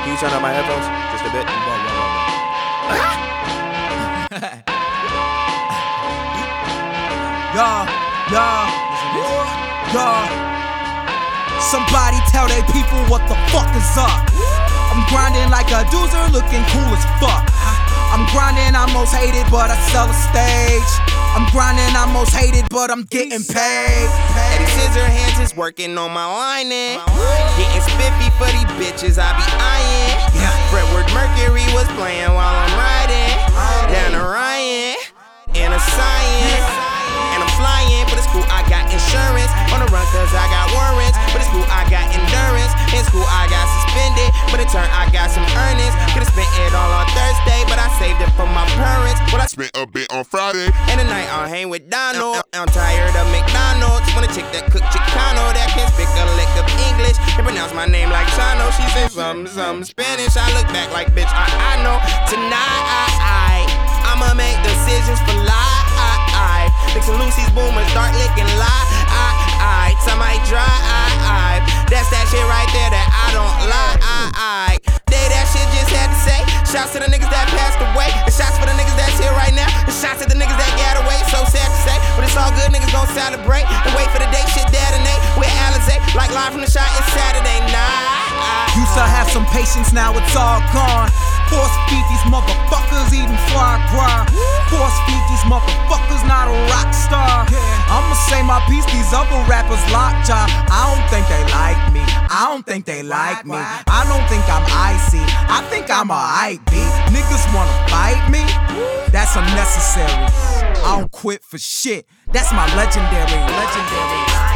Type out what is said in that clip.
Can you turn up my headphones just a bit? Somebody tell they people what the fuck is up. I'm grinding like a doozer, looking cool as fuck. I'm grinding, I'm most hated, but I sell a stage. I'm grinding, I'm most hated, but I'm getting paid. Eddie Scissorhands is working on my lining. Getting spiffy for these bitches I be eyeing. Fredward Mercury was playing while I'm riding down to Ryan in a science. And I'm flying, but it's cool, I got insurance. On the run cause I got warrants, but it's cool, I got endurance. In school I got suspended, but in turn I got some earnings. Could've spent it all on Thursday, but I saved it for my parents. Well, I spent a bit on Friday, and tonight I'll hang with Donald. I'm tired of McDonald's, want a chick that cook Chicano, that can speak a lick of English and pronounce my name like Chano. She said something Spanish, I look back like bitch, I know. Tonight I'ma make decisions for life. Fixin' Lucy's boomers, start licking live. Somebody drive. That's that shit right there that I don't lie. That shit just had to say. Shouts to the niggas that passed away. And shots for the niggas that's here right now. And shots at the niggas that got away. So sad to say, but it's all good. Niggas gon' celebrate and wait for the day. Shit detonate with Alizé. Like live from the shot, it's Saturday night. Used to have some patience, now it's all gone. Force feed these motherfuckers eating foie gras. Force feed these motherfuckers, not a rock star. I'ma say my piece, these other rappers lockjaw. I don't think they like me, I don't think they like me. I don't think I'm icy, I think I'm a hype beat. Niggas wanna fight me? That's unnecessary. I don't quit for shit, that's my legendary.